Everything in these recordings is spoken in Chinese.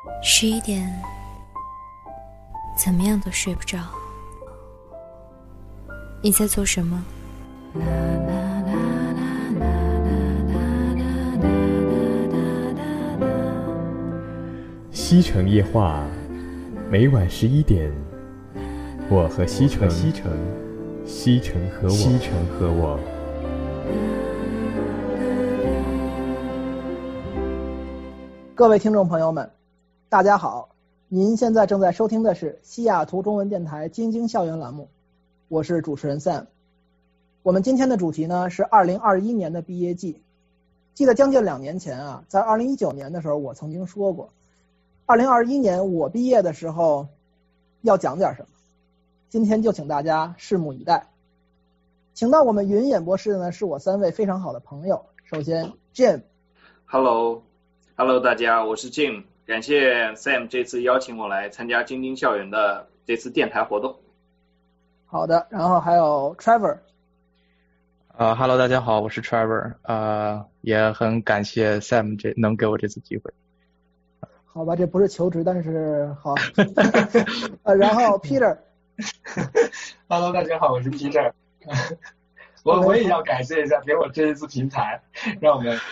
11点，怎么样都睡不着。你在做什么？ 西城夜话，每晚11点，我和西城，西城和我。 各位听众朋友们，大家好，您现在正在收听的是西雅图中文电台京津校园栏目，我是主持人 Sam。 我们今天的主题呢是2021年的毕业季。记得将近2年前啊，在2019年的时候我曾经说过，2021年我毕业的时候要讲点什么，今天就请大家拭目以待。请到我们云演播室的呢是我3位非常好的朋友。首先 Jim。 Hello， 大家，我是 Jim， 感谢 Sam 这次邀请我来参加京津校园的这次电台活动。 好的，然后还有 Trevor。Hello， 大家好，我是 Trevor， 也很感谢 Sam 能给我这次机会。 好吧，这不是求职，但是好。然后 Peter。Hello， 大家好，我是 Peter。我也要感谢一下给我这一次平台，让我们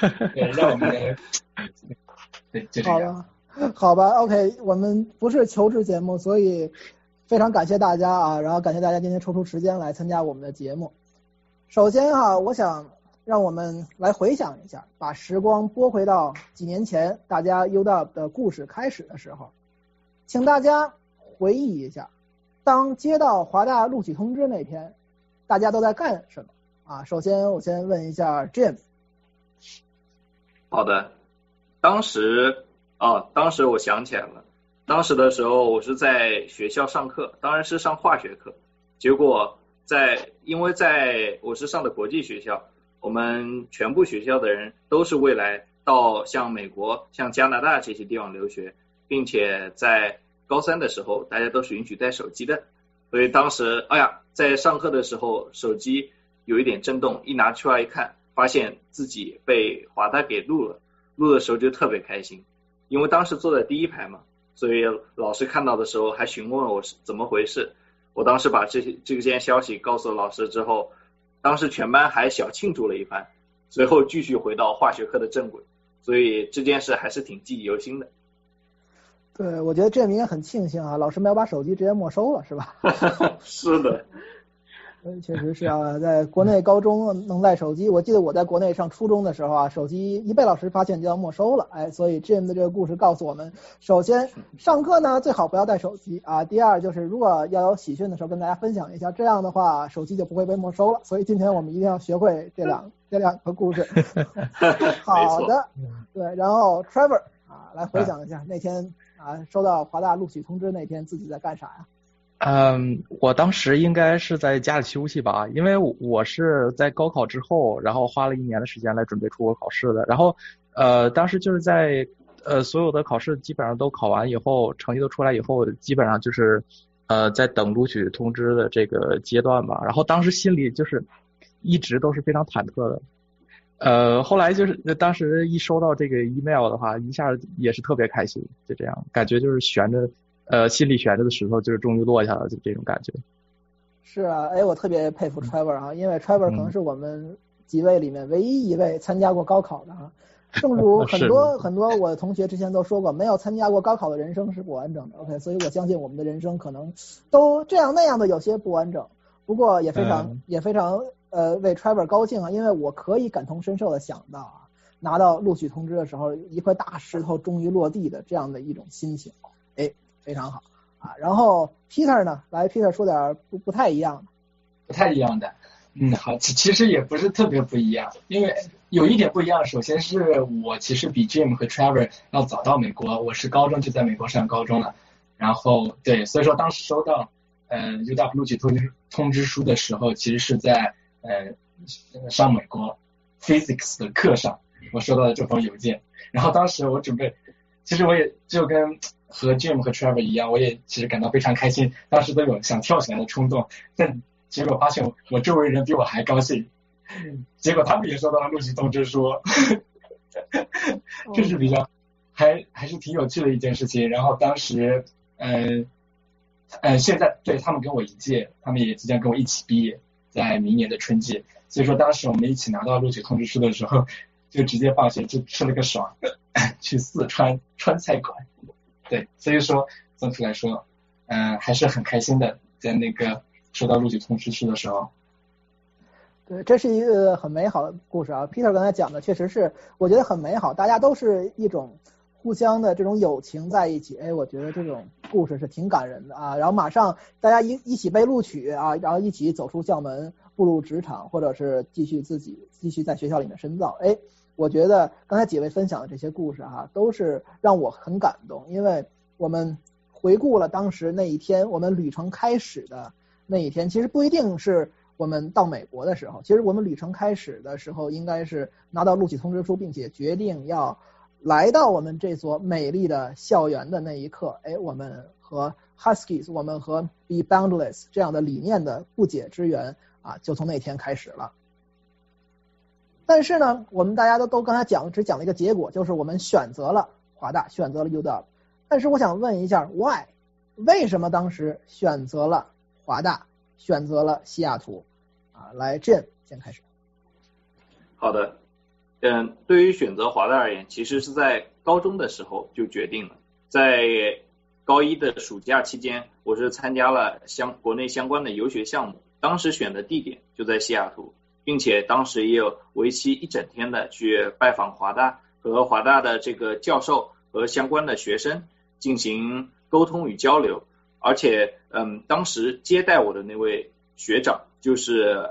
对就这样。 好吧 OK， 我们不是求职节目，所以非常感谢大家啊，然后感谢大家今天抽出时间来参加我们的节目。首先我想让我们来回想一下，把时光拨回到几年前大家 UW 的故事开始的时候，请大家回忆一下，当接到华大录取通知那天大家都在干什么啊？首先我先问一下 Jim。 好的，当时我想起来了，当时的时候我是在学校上课，当然是上化学课，结果因为我是上的国际学校，我们全部学校的人都是未来到像美国像加拿大这些地方留学，并且在高3的时候大家都是允许带手机的，所以当时在上课的时候手机有一点震动，一拿出来一看，发现自己被华大给录了，录的时候就特别开心，因为当时坐在第一排嘛，所以老师看到的时候还询问我是怎么回事。我当时把这件消息告诉老师之后，当时全班还小庆祝了一番，随后继续回到化学课的正轨，所以这件事还是挺记忆犹新的。 对，我觉得这应该很庆幸啊，老师没有把手机直接没收了，是吧？ 是的。 确实是啊，在国内高中能带手机，我记得我在国内上初中的时候手机一被老师发现就要没收了。所以 Jim 的这个故事告诉我们，首先上课呢最好不要带手机啊，第二就是如果要有喜讯的时候跟大家分享一下，这样的话手机就不会被没收了。所以今天我们一定要学会这两个故事。好的，对，然后 Trevor 来回想一下那天收到华大录取通知那天自己在干啥呀？ 我当时应该是在家里休息吧，因为我是在高考之后，然后花了1年的时间来准备出国考试的，然后当时就是在所有的考试基本上都考完以后，成绩都出来以后，基本上就是在等录取通知的这个阶段吧，然后当时心里就是一直都是非常忐忑的。后来就是当时一收到这个 email 的话，一下也是特别开心，就这样感觉就是心里悬着的石头就是终于落下了，就这种感觉。 是啊，我特别佩服 Trevor 因为 Trevor 可能是我们几位里面唯一一位参加过高考的正如很多我的同学之前都说过，没有参加过高考的人生是不完整的。 OK， 所以我相信我们的人生可能都这样那样的有些不完整，不过也非常为 Trevor 高兴因为我可以感同身受的想到拿到录取通知的时候一块大石头终于落地的这样的一种心情。非常好然后 Peter 呢，来 Peter 说点不太一样的。 好，其实也不是特别不一样，因为有一点不一样，首先是我其实比 Jim 和 Trevor 要早到美国，我是高中就在美国上高中了，然后对，所以说当时收到UW 录取通知书的时候，其实是在上美国 Physics 的课上，我收到了这封邮件，然后当时我准备，其实我也就跟和 Jim 和 Trevor 一样，我也其实感到非常开心，当时都有想跳起来的冲动，但结果发现我周围人比我还高兴，结果他们也收到了录取通知书，这是比较还是挺有趣的一件事情。然后当时现在对他们跟我一届，他们也即将跟我一起毕业，在明年的春季。所以说当时我们一起拿到录取通知书的时候，就直接放学就吃了个爽，去四川川菜馆。对，所以说总体来说，还是很开心的，在那个收到录取通知书的时候。 对，这是一个很美好的故事啊。Peter 刚才讲的确实是，我觉得很美好，大家都是一种互相的这种友情在一起，我觉得这种故事是挺感人的啊。然后马上大家一起被录取啊，然后一起走出校门，步入职场，或者是继续在学校里面深造。我觉得刚才几位分享的这些故事哈，都是让我很感动，因为我们回顾了当时那一天，我们旅程开始的那一天，其实不一定是我们到美国的时候，其实我们旅程开始的时候应该是拿到录取通知书，并且决定要来到我们这所美丽的校园的那一刻，我们和 Huskies， 我们和 Be Boundless 这样的理念的不解之缘啊，就从那天开始了。但是呢，我们大家都刚才只讲了一个结果，就是我们选择了华大，选择了 UW。但是我想问一下 ，why？ 为什么当时选择了华大，选择了西雅图？来 Jim 先开始。 好的，对于选择华大而言，其实是在高中的时候就决定了。在高一的暑假期间，我是参加了国内相关的游学项目，当时选的地点就在西雅图。并且当时也有为期一整天的去拜访华大，和华大的这个教授和相关的学生进行沟通与交流。而且当时接待我的那位学长就是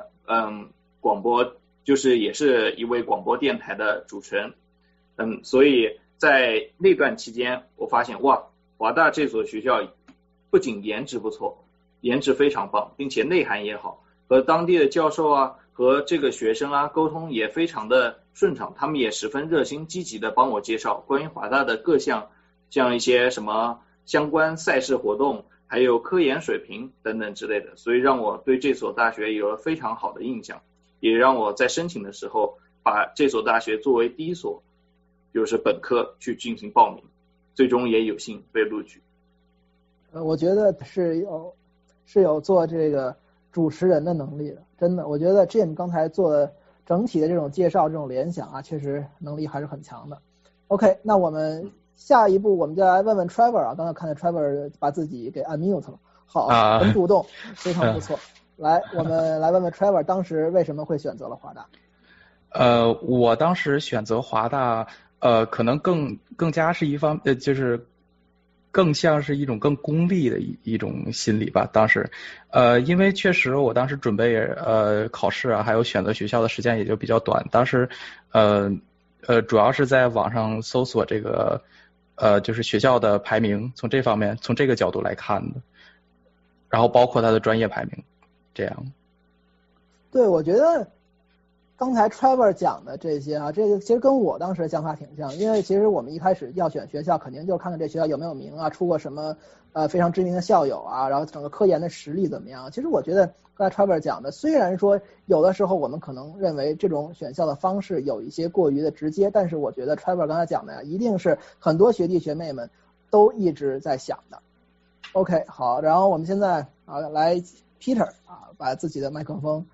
就是也是一位广播电台的主持人。所以在那段期间我发现哇，华大这所学校不仅颜值不错，颜值非常棒，并且内涵也好，和当地的教授啊和这个学生啊沟通也非常的顺畅，他们也十分热心积极的帮我介绍关于华大的各项像一些什么相关赛事活动，还有科研水平等等之类的，所以让我对这所大学有了非常好的印象，也让我在申请的时候把这所大学作为第一所就是本科去进行报名，最终也有幸被录取。 我觉得是有做这个主持人的能力的，真的，我觉得 Jim 刚才做的整体的这种介绍、这种联想啊，确实能力还是很强的。OK， 那我们下一步我们就来问问 Trevor 啊，刚才看见 Trevor 把自己给 unmute 了，好，很主动，非常不错。来，我们来问问 Trevor 当时为什么会选择了华大？ 我当时选择华大，可能更加是就是更像是一种更功利的一种心理吧。当时，因为确实我当时准备考试啊，还有选择学校的时间也就比较短。当时主要是在网上搜索这个就是学校的排名，从这个角度来看的，然后包括它的专业排名，这样。 对，我觉得刚才 Trevor 讲的这些啊，这个其实跟我当时的想法挺像，因为其实我们一开始要选学校，肯定就看看这学校有没有名啊，出过什么非常知名的校友啊，然后整个科研的实力怎么样。其实我觉得刚才 Trevor 讲的，虽然说有的时候我们可能认为这种选校的方式有一些过于的直接，但是我觉得 Trevor 刚才讲的呀，一定是很多学弟学妹们都一直在想的。OK， 好，然后我们现在来 Peter 把自己的麦克风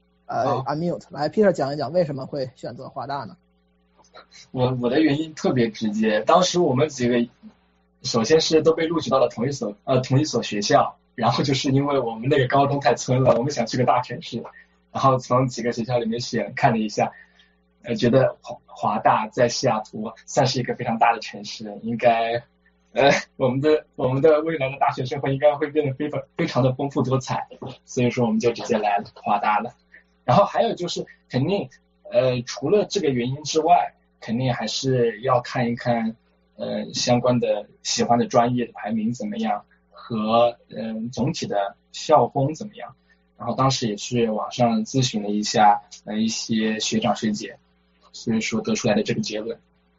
unmute， 来 Peter 讲一讲为什么会选择华大呢？ 我的原因特别直接，当时我们几个首先是都被录取到了同一所学校，然后就是因为我们那个高中太村了，我们想去个大城市，然后从几个学校里面看了一下，觉得华大在西雅图算是一个非常大的城市，应该我们的未来的大学生活应该会变得非常的丰富多彩，所以说我们就直接来华大了。然后还有就是肯定除了这个原因之外，肯定还是要看一看相关的喜欢的专业的排名怎么样，和总体的校风怎么样。然后当时也是网上咨询了一下一些学长学姐，所以说得出来的这个结论。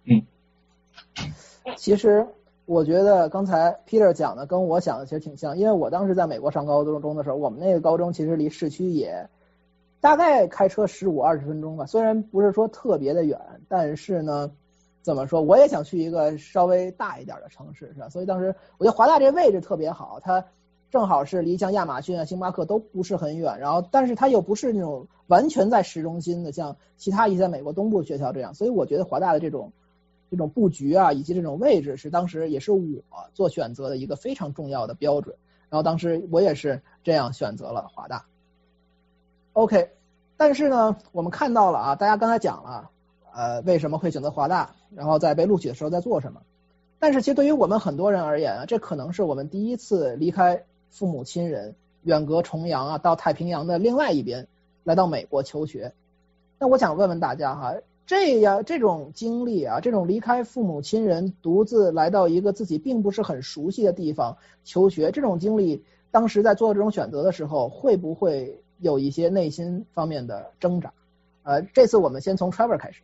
其实我觉得刚才 Peter 讲的跟我想的其实挺像，因为我当时在美国上高中的时候，我们那个高中其实离市区也大概开车15-20分钟吧，虽然不是说特别的远，但是呢怎么说，我也想去一个稍微大一点的城市，是吧？所以当时我觉得华大这位置特别好，它正好是离像亚马逊啊、星巴克都不是很远，然后但是它又不是那种完全在市中心的，像其他一些美国东部学校这样，所以我觉得华大的这种布局啊，以及这种位置是当时也是我做选择的一个非常重要的标准。然后当时我也是这样选择了华大。OK， 但是呢，我们看到了啊，大家刚才讲了，为什么会选择华大，然后在被录取的时候在做什么。但是其实对于我们很多人而言啊，这可能是我们第一次离开父母亲人，远隔重洋啊，到太平洋的另外一边，来到美国求学。那我想问问大家哈，这种经历啊，这种离开父母亲人，独自来到一个自己并不是很熟悉的地方求学，这种经历，当时在做这种选择的时候，会不会有一些内心方面的挣扎？这次我们先从 Trevor 开始。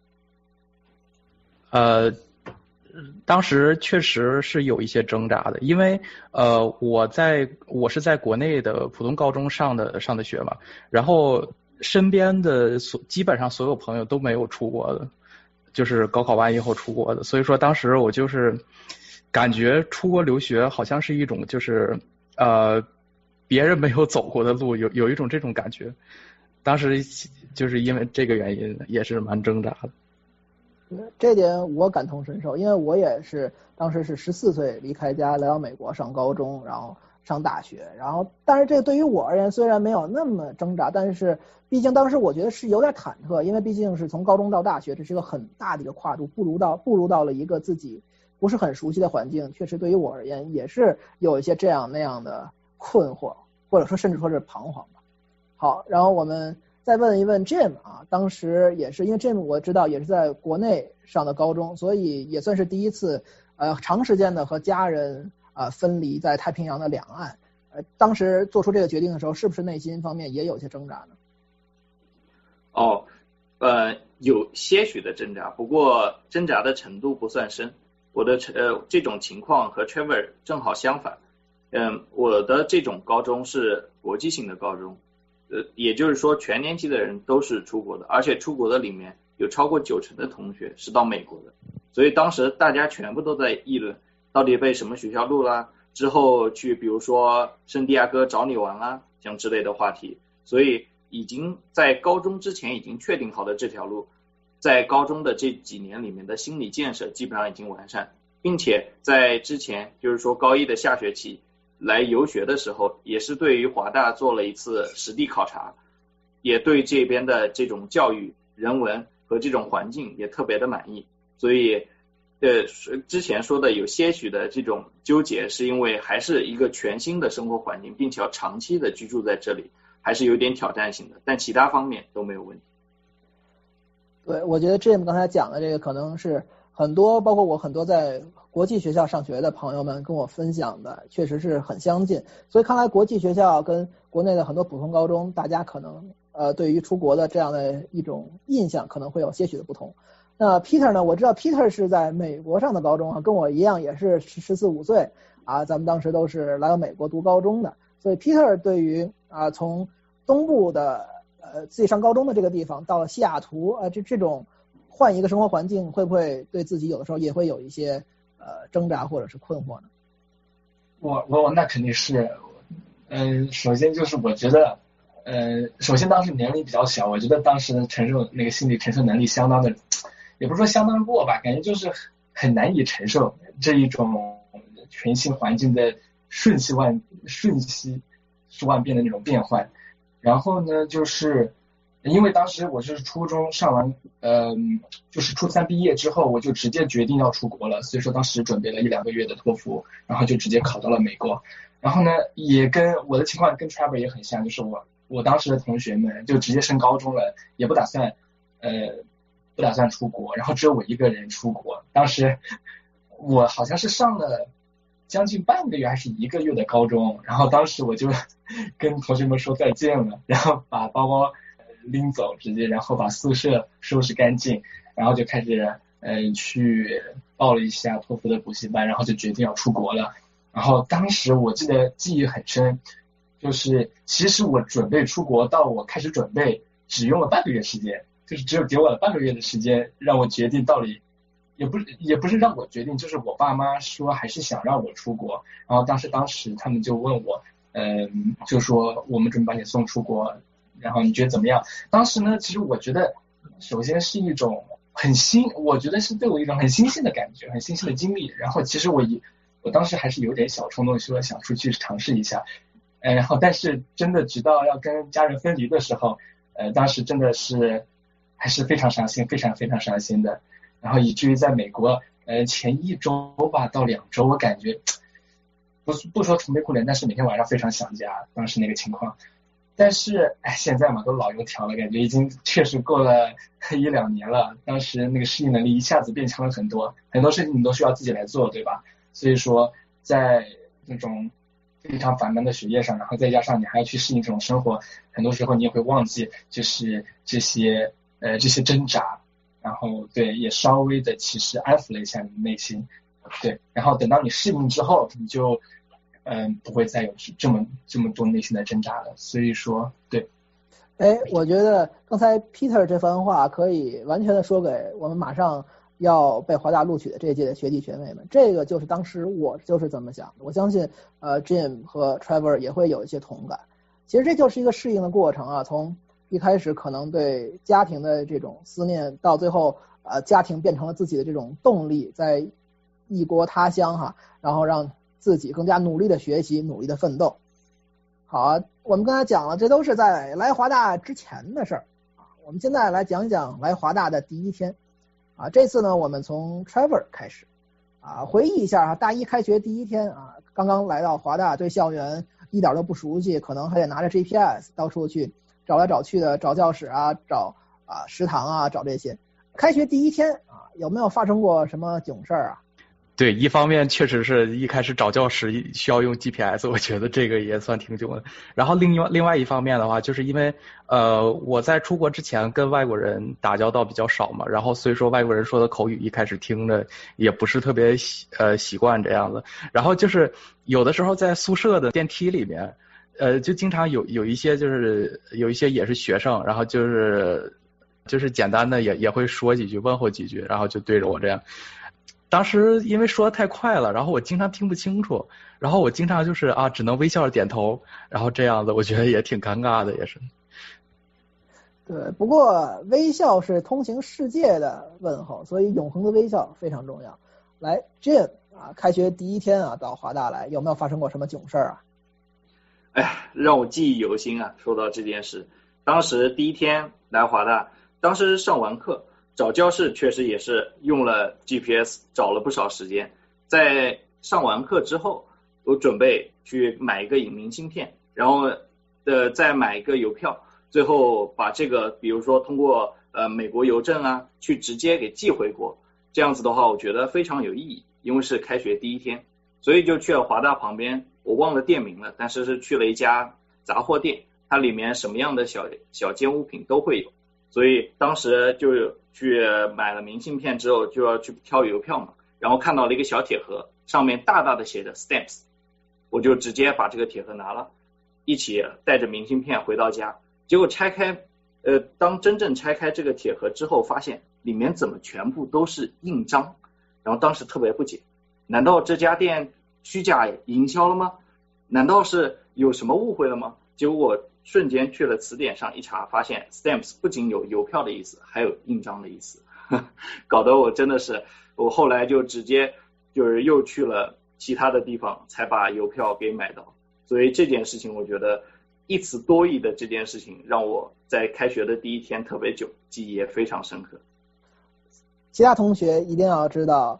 当时确实是有一些挣扎的，因为我是在国内的普通高中上的学嘛，然后身边的基本上所有朋友都没有出国的，就是高考完以后出国的，所以说当时我就是感觉出国留学好像是一种就是别人没有走过的路，有一种这种感觉。当时就是因为这个原因也是蛮挣扎的。 这点我感同身受，因为我也是当时是14岁离开家来到美国上高中，然后上大学，然后但是这对于我而言虽然没有那么挣扎，但是毕竟当时我觉得是有点忐忑，因为毕竟是从高中到大学，这是一个很大的一个跨度，步入到了一个自己不是很熟悉的环境，确实对于我而言也是有一些这样那样的困惑，或者说甚至说是彷徨吧。好，然后我们再问一问 Jim 啊，当时也是因为 Jim 我知道也是在国内上的高中，所以也算是第一次长时间的和家人分离在太平洋的两岸。当时做出这个决定的时候，是不是内心方面也有些挣扎呢？ 有些许的挣扎，不过挣扎的程度不算深。我的这种情况和 Trevor 正好相反。我的这种高中是国际性的高中。也就是说全年级的人都是出国的，而且出国的里面有超过90%的同学是到美国的，所以当时大家全部都在议论到底被什么学校录啦，之后去比如说圣地亚哥找你玩啊，像之类的话题，所以已经在高中之前已经确定好的这条路，在高中的这几年里面的心理建设基本上已经完善，并且在之前就是说高一的下学期来游学的时候，也是对于华大做了一次实地考察，也对这边的这种教育、人文和这种环境也特别的满意，所以之前说的有些许的这种纠结，是因为还是一个全新的生活环境，并且要长期的居住在这里，还是有点挑战性的，但其他方面都没有问题。 对，我觉得 Jim 刚才讲的这个可能是很多，包括我很多在国际学校上学的朋友们跟我分享的，确实是很相近。所以看来国际学校跟国内的很多普通高中，大家可能对于出国的这样的一种印象可能会有些许的不同。那 Peter 呢？我知道 Peter 是在美国上的高中啊，跟我一样也是14、15岁啊，咱们当时都是来到美国读高中的。所以 Peter 对于从东部的自己上高中的这个地方到了西雅图这种换一个生活环境，会不会对自己有的时候也会有一些挣扎或者是困惑呢？ 我那肯定是，首先就是我觉得，首先当时年龄比较小，我觉得当时的那个心理承受能力相当的，也不是说相当弱吧，感觉就是很难以承受这一种全新环境的瞬息万变的那种变换。然后呢，就是因为当时我是初中上完，就是初3毕业之后，我就直接决定要出国了，所以说当时准备了1-2个月的托福，然后就直接考到了美国。然后呢，也跟我的情况跟 Trevor 也很像，就是我当时的同学们就直接升高中了，也不打算出国，然后只有我一个人出国。当时我好像是上了将近半个月还是1个月的高中，然后当时我就跟同学们说再见了，然后把包包拎走直接，然后把宿舍收拾干净，然后就开始去报了一下托福的补习班，然后就决定要出国了。然后当时我记得记忆很深，就是其实我准备出国到我开始准备只用了半个月时间，就是只有给我了半个月的时间让我决定到底也不是让我决定，就是我爸妈说还是想让我出国，然后当时他们就问我，就说我们准备把你送出国，然后你觉得怎么样？当时呢，其实我觉得首先是一种我觉得是对我一种很新鲜的感觉，很新鲜的经历。然后其实我当时还是有点小冲动，说想出去尝试一下，然后但是真的直到要跟家人分离的时候，当时真的是还是非常伤心，非常非常伤心的。然后以至于在美国，前1周吧到2周，我感觉不说愁眉苦脸，但是每天晚上非常想家，当时那个情况。但是现在嘛都老油条了，感觉已经确实过了1-2年了，当时那个适应能力一下子变强了很多，很多事情你都需要自己来做，对吧？所以说在那种非常繁忙的学业上，然后再加上你还要去适应这种生活，很多时候你也会忘记就是这些挣扎，然后对也稍微的其实安抚了一下你的内心，对，然后等到你适应之后，你就不会再有这么多内心的挣扎了。所以说对， 我觉得刚才 Peter 这番话可以完全的说给我们马上要被华大录取的这一届的学弟学妹们，这个就是当时我就是这么想的，我相信Jim 和 Trevor 也会有一些同感。其实这就是一个适应的过程啊，从一开始可能对家庭的这种思念，到最后家庭变成了自己的这种动力，在异国他乡哈，然后让自己更加努力的学习，努力的奋斗。好啊，我们刚才讲了，这都是在来华大之前的事儿啊。我们现在来讲讲来华大的第一天啊。这次呢，我们从 Trevor 开始啊，回忆一下啊，大一开学第一天啊，刚刚来到华大，对校园一点都不熟悉，可能还得拿着 GPS 到处去找来找去的，找教室啊，找食堂啊，找这些。开学第一天啊，有没有发生过什么囧事儿啊？ 对，一方面确实是一开始找教室需要用 GPS， 我觉得这个也算挺囧的。然后另外一方面的话，就是因为我在出国之前跟外国人打交道比较少嘛，然后所以说外国人说的口语一开始听着也不是特别习惯这样子。然后就是有的时候在宿舍的电梯里面，就经常有一些就是有一些也是学生，然后就是简单的也会说几句，问候几句，然后就对着我这样。当时因为说的太快了，然后我经常听不清楚，然后我经常就是只能微笑着点头，然后这样子我觉得也挺尴尬的，也是。 对，不过微笑是通行世界的问候，所以永恒的微笑非常重要。来 Jim 啊，开学第一天啊到华大来，有没有发生过什么囧事啊？ 让我记忆犹新啊。说到这件事，当时第一天来华大，当时上完课找教室确实也是用了 GPS 找了不少时间。在上完课之后，我准备去买一个明信片，然后再买一个邮票，最后把这个比如说通过美国邮政啊去直接给寄回国。这样子的话我觉得非常有意义，因为是开学第一天，所以就去了华大旁边，我忘了店名了，但是去了一家杂货店，它里面什么样的小件物品都会有，所以当时就去买了明信片之后就要去挑邮票嘛，然后看到了一个小铁盒，上面大大的写着 stamps， 我就直接把这个铁盒拿了，一起带着明信片回到家。结果拆开当真正拆开这个铁盒之后，发现里面怎么全部都是印章，然后当时特别不解，难道这家店虚假营销了吗？难道是有什么误会了吗？结果我瞬间去了词典上一查，发现 stamps 不仅有邮票的意思，还有印章的意思，搞得我真的是，我后来就直接就是又去了其他的地方才把邮票给买到。所以这件事情我觉得一词多义的这件事情让我在开学的第一天特别久，记忆也非常深刻。 其他同学一定要知道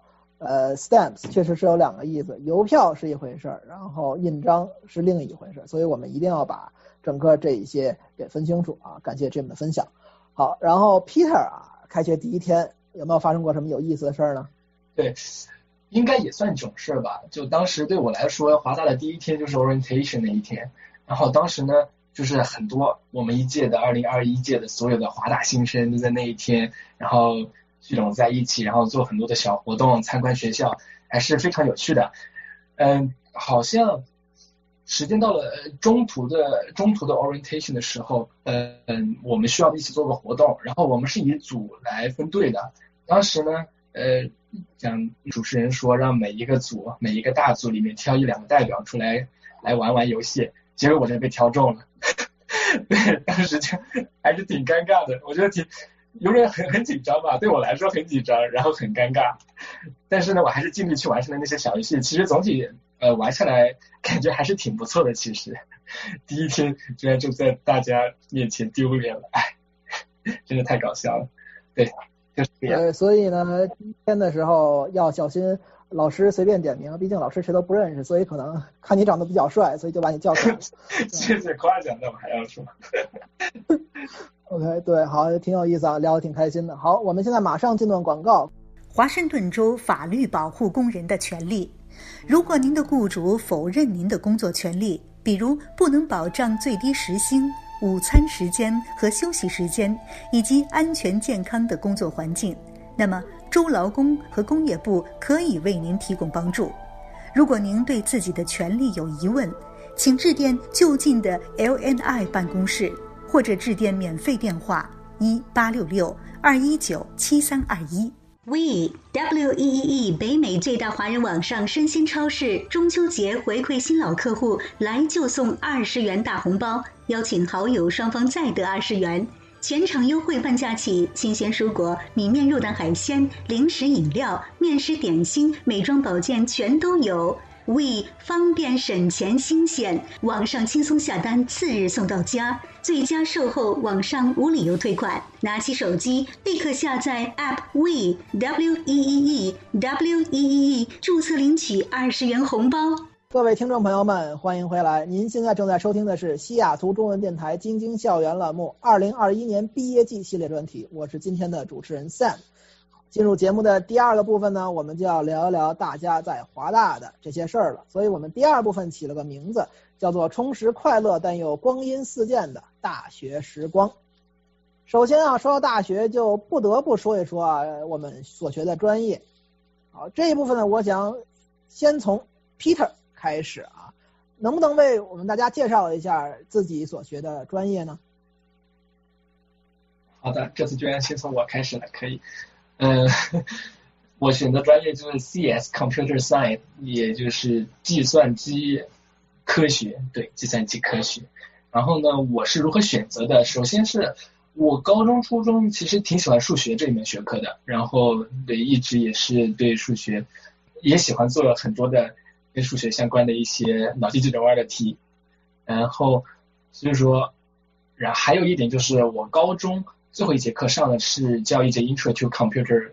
stamps 确实是有两个意思，邮票是一回事，然后印章是另一回事，所以我们一定要把整个这一些给分清楚啊。感谢 Jim 的分享。好，然后 Peter 啊，开学第一天有没有发生过什么有意思的事呢？ 对，应该也算囧事吧。就当时对我来说，华大的第一天就是 orientation 的一天，然后当时呢就是很多我们一届的2021届的所有的华大新生都在那一天然后聚拢在一起，然后做很多的小活动，参观学校，还是非常有趣的。好像时间到了中途的 orientation 的时候，我们需要一起做个活动，然后我们是以组来分队的。当时呢， 像主持人说，让每一个大组里面挑1-2个代表出来玩游戏，结果我这被挑中了。对，当时就还是挺尴尬的，我觉得有点很紧张吧，对我来说很紧张，然后很尴尬。但是呢，我还是尽力去完成了那些小游戏。其实总体玩下来感觉还是挺不错的。其实第一天居然就在大家面前丢脸了，真的太搞笑了。对，就是这样。 所以呢，今天的时候要小心老师随便点名，毕竟老师谁都不认识，所以可能看你长得比较帅，所以就把你叫出来。 谢谢夸奖，那我还要说。 OK， 对，好，挺有意思啊，聊得挺开心的。好，我们现在马上进段广告。 华盛顿州法律保护工人的权利。如果您的雇主否认您的工作权利，比如不能保障最低时薪、午餐时间和休息时间，以及安全健康的工作环境，那么州劳工和工业部可以为您提供帮助。如果您对自己的权利有疑问，请致电就近的 LNI 办公室，或者致电免费电话1866-219-7321。WEEE 北美最大华人网上生鲜超市中秋节回馈新老客户，来就送20元大红包，邀请好友双方再得20元。全场优惠半价起，新鲜蔬果、米面肉蛋海鲜、零食饮料、面食点心、美妆保健全都有。We 方便省钱新鲜，网上轻松下单，次日送到家，最佳售后，网上无理由退款。拿起手机立刻下载 App We WEEE 注册领取20元红包。 各位听众朋友们，欢迎回来！您现在正在收听的是西雅图中文电台京津校园栏目2021年毕业季系列专题，我是今天的主持人 Sam。进入节目的第二个部分呢，我们就要聊一聊大家在华大的这些事儿了。所以我们第二部分起了个名字，叫做充实快乐但又光阴似箭的大学时光。首先啊，说到大学就不得不说一说啊，我们所学的专业。好，这一部分呢，我想先从 Peter 开始啊，能不能为我们大家介绍一下自己所学的专业呢？ 好的，这次居然先从我开始了，可以。我选的专业就是 CS Computer Science， 也就是计算机科学，对，计算机科学。然后呢，我是如何选择的？首先是我高中、初中其实挺喜欢数学这一门学科的，然后对，一直也是对数学也喜欢做了很多的跟数学相关的一些脑筋急转弯的题。然后所以说，然后还有一点就是我高中最后一节课上的是叫一节 Intro to Computer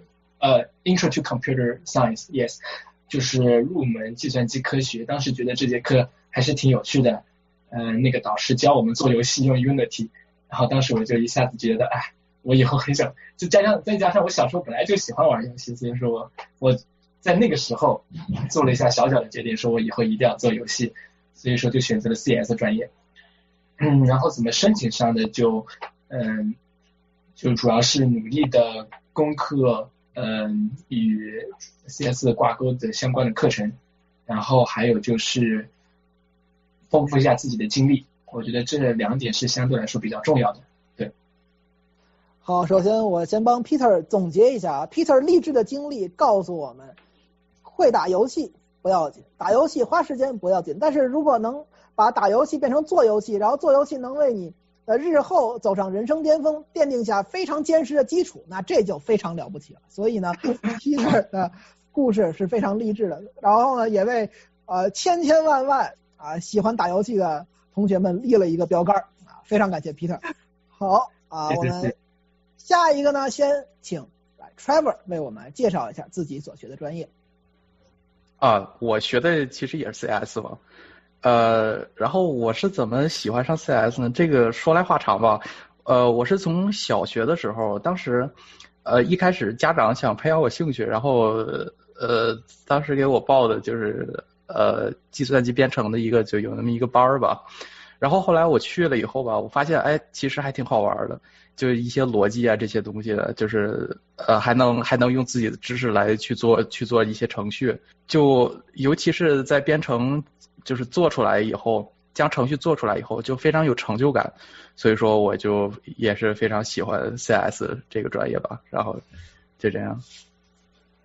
Science， yes， 就是入门计算机科学。当时觉得这节课还是挺有趣的，那个导师教我们做游戏用 Unity， 然后当时我就一下子觉得，我以后很想，再加上我小时候本来就喜欢玩游戏，所以说我在那个时候做了一下小小的决定，说我以后一定要做游戏，所以说就选择了 CS 专业。然后怎么申请上的就主要是努力的攻克与 CS 挂钩的相关的课程，然后还有就是丰富一下自己的经历，我觉得这2点是相对来说比较重要的。对。 好，首先我先帮 Peter 总结一下啊 ，Peter 励志的经历告诉我们，会打游戏不要紧，打游戏花时间不要紧，但是如果能把打游戏变成做游戏，然后做游戏能为你日后走上人生巅峰奠定下非常坚实的基础，那这就非常了不起了。所以呢Peter 的故事是非常励志的，然后呢也为千千万万喜欢打游戏的同学们立了一个标杆啊，非常感谢 Peter。 好啊，我们下一个呢，先请Trevor 为我们介绍一下自己所学的专业。 我学的其实也是 CS 嘛。然后我是怎么喜欢上 CS 呢？这个说来话长吧。我是从小学的时候，当时一开始家长想培养我兴趣，然后当时给我报的就是计算机编程的就有那么一个班吧。然后后来我去了以后吧，我发现其实还挺好玩的，就是一些逻辑啊这些东西的，就是还能用自己的知识来去做一些程序，就尤其是在编程就是做出来以后，将程序做出来以后就非常有成就感，所以说我就也是非常喜欢 CS 这个专业吧，然后就这样。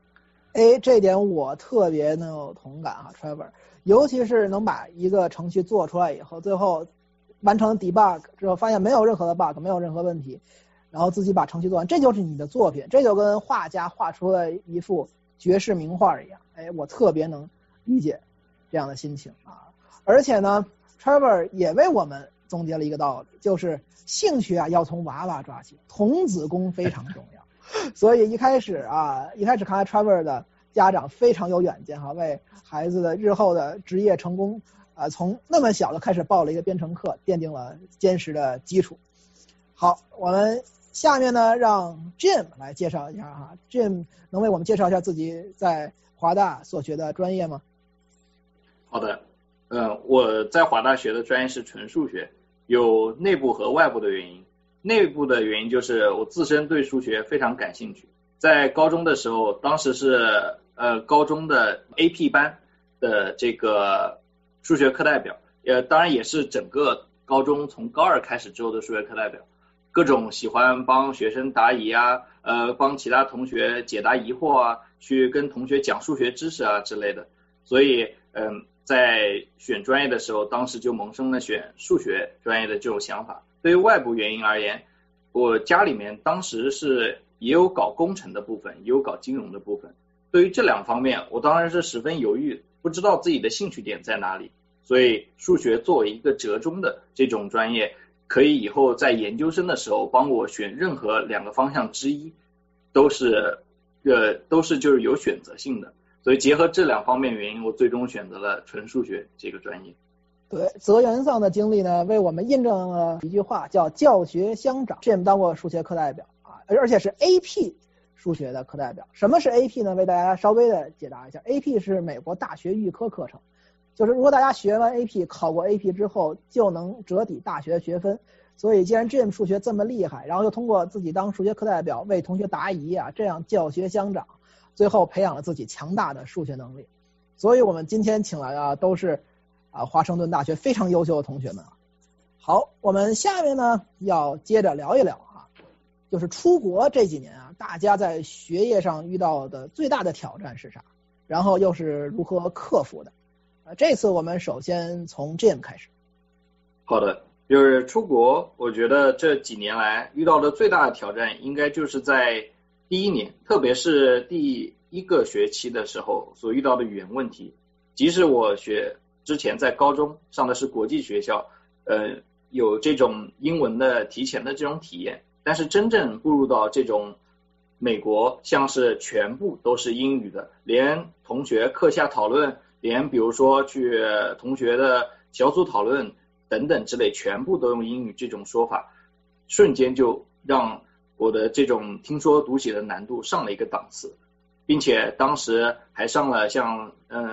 这一点我特别能有同感啊 ，Trevor， 尤其是能把一个程序做出来以后，最后完成 debug 之后，发现没有任何的 bug， 没有任何问题，然后自己把程序做完，这就是你的作品，这就跟画家画出了一幅绝世名画一样。我特别能理解这样的心情啊。而且呢 ，Trevor 也为我们总结了一个道理，就是兴趣啊要从娃娃抓起，童子功非常重要。所以一开始看来 Trevor 的家长非常有远见哈，为孩子的日后的职业成功从那么小的开始报了一个编程课，奠定了坚实的基础。好，我们下面呢让 Jim 来介绍一下哈 ，Jim 能为我们介绍一下自己在华大所学的专业吗？ 好的，我在华大学的专业是纯数学，有内部和外部的原因。内部的原因就是我自身对数学非常感兴趣，在高中的时候，当时是高中的 AP 班的这个数学课代表，当然也是整个高中从高2开始之后的数学课代表，各种喜欢帮学生答疑啊，帮其他同学解答疑惑啊，去跟同学讲数学知识啊之类的，所以在选专业的时候，当时就萌生了选数学专业的这种想法。对于外部原因而言，我家里面当时是也有搞工程的部分，也有搞金融的部分。对于这两方面，我当然是十分犹豫，不知道自己的兴趣点在哪里。所以数学作为一个折中的这种专业，可以以后在研究生的时候帮我选任何2个方向之一，都是就是有选择性的。所以结合这2方面原因，我最终选择了纯数学这个专业。 对，泽元丧的经历呢，为我们印证了一句话，叫教学相长。Jim 当过数学课代表啊，而且是 AP 数学的课代表。什么是 AP 呢？为大家稍微的解答一下。AP 是美国大学预科课程，就是如果大家学完 AP， 考过 AP 之后，就能折抵大学学分。所以既然 Jim 数学这么厉害，然后又通过自己当数学课代表为同学答疑啊，这样教学相长，最后培养了自己强大的数学能力。所以我们今天请来的都是华盛顿大学非常优秀的同学们啊。好，我们下面呢要接着聊一聊就是出国这几年大家在学业上遇到的最大的挑战是啥，然后又是如何克服的。这次我们首先从 Jim 开始。 好的，就是出国，我觉得这几年来遇到的最大的挑战应该就是在第1年，特别是第1个学期的时候所遇到的语言问题。即使我之前在高中上的是国际学校，有这种英文的提前的这种体验，但是真正步入到这种美国，像是全部都是英语的，连同学课下讨论，连比如说去同学的小组讨论等等之类，全部都用英语这种说法，瞬间就让我的这种听说读写的难度上了一个档次，并且当时还上了像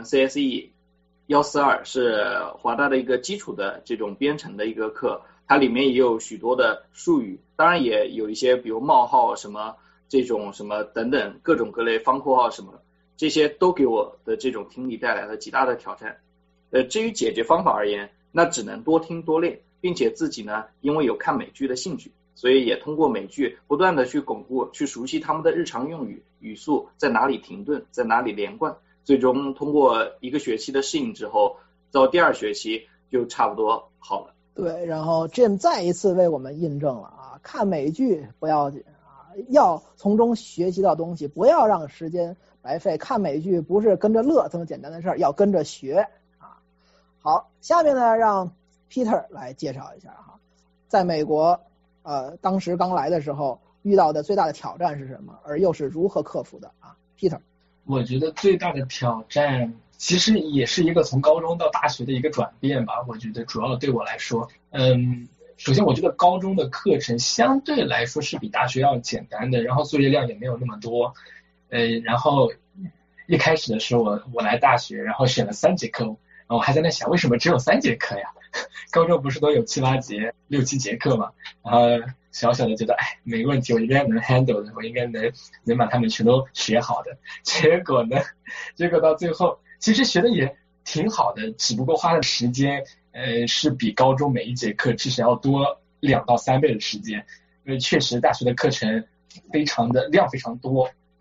CSE 142是华大的一个基础的这种编程的一个课，它里面也有许多的术语，当然也有一些比如冒号什么这种什么等等各种各类方括号什么，这些都给我的这种听力带来了极大的挑战。至于解决方法而言，那只能多听多练，并且自己呢因为有看美剧的兴趣，所以也通过美剧不断的去巩固去熟悉他们的日常用语，语速在哪里停顿，在哪里连贯，最终通过1个学期的适应之后，到第2学期就差不多好了。 对，然后 Jim 再一次为我们印证了看美剧不要紧要从中学习到东西，不要让时间白费，看美剧不是跟着乐这么简单的事儿，要跟着学好，下面呢让 Peter 来介绍一下在美国当时刚来的时候遇到的最大的挑战是什么，而又是如何克服的Peter。 我觉得最大的挑战其实也是一个从高中到大学的一个转变吧。我觉得主要对我来说，首先我觉得高中的课程相对来说是比大学要简单的，然后作业量也没有那么多。然后一开始的时候我来大学，然后选了3节课，我还在那想为什么只有3节课呀？高中不是都有7、8节、6、7节课嘛？然后小小的觉得没问题，我应该能 handle 的，我应该能把他们全都学好的。结果到最后其实学的也挺好的，只不过花的时间是比高中每一节课至少要多2到3倍的时间，因为确实大学的课程量非常多，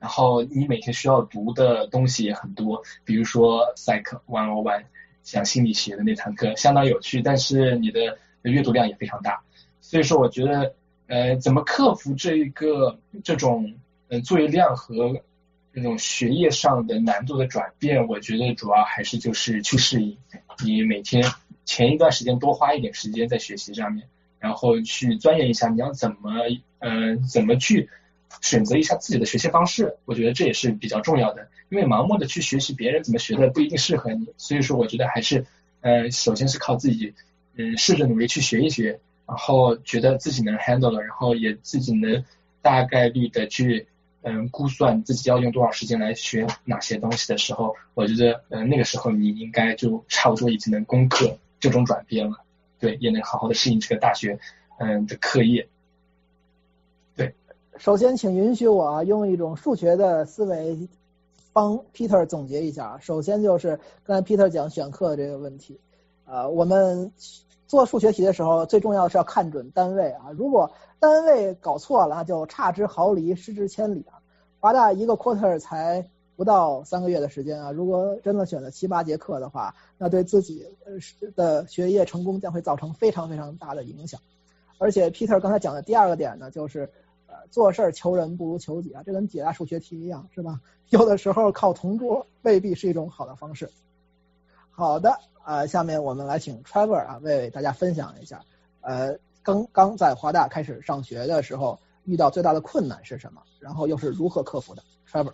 然后你每天需要读的东西也很多，比如说 Psych 101，像心理学的那堂课相当有趣，但是你的阅读量也非常大。所以说我觉得怎么克服这种作业量和这种学业上的难度的转变，我觉得主要还是就是去适应。你每天前一段时间多花一点时间在学习上面，然后去钻研一下你要怎么去选择一下自己的学习方式，我觉得这也是比较重要的。因为盲目的去学习别人怎么学的不一定适合你，所以说我觉得还是首先是靠自己试着努力去学一学，然后觉得自己能 handle 了，然后也自己能大概率的去估算自己要用多少时间来学哪些东西的时候，我觉得那个时候你应该就差不多已经能攻克这种转变了，对，也能好好的适应这个大学的课业。对， 首先请允许我用一种数学的思维帮 Peter 总结一下。首先就是刚才 Peter 讲选课这个问题，我们做数学题的时候最重要的是要看准单位啊，如果单位搞错了就差之毫厘失之千里啊。华大一个 quarter 才不到3个月的时间啊，如果真的选了7、8节课的话，那对自己的学业成功将会造成非常非常大的影响。而且 Peter 刚才讲的第二个点呢，就是做事求人不如求己啊，这跟解答数学题一样，是吧？有的时候靠同桌未必是一种好的方式。好的，下面我们来请 Trevor 为大家分享一下，刚在华大开始上学的时候遇到最大的困难是什么，然后又是如何克服的 Trevor。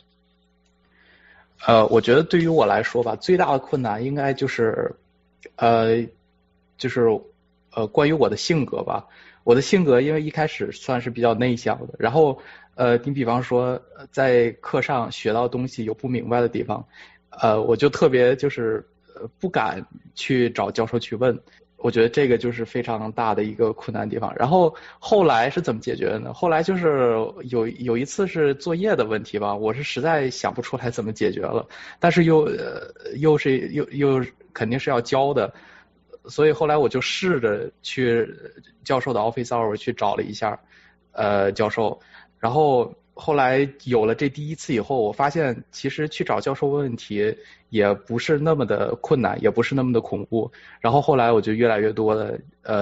我觉得对于我来说吧，最大的困难应该就是关于我的性格吧。我的性格因为一开始算是比较内向的，然后你比方说在课上学到东西有不明白的地方，我就特别就是不敢去找教授去问。我觉得这个就是非常大的一个困难地方。然后后来是怎么解决的呢？后来就是有一次是作业的问题吧，我是实在想不出来怎么解决了，但是又肯定是要教的，所以后来我就试着去教授的 office hour 去找了一下教授，然后后来有了这第一次以后，我发现其实去找教授问问题也不是那么的困难，也不是那么的恐怖。然后后来我就越来越多的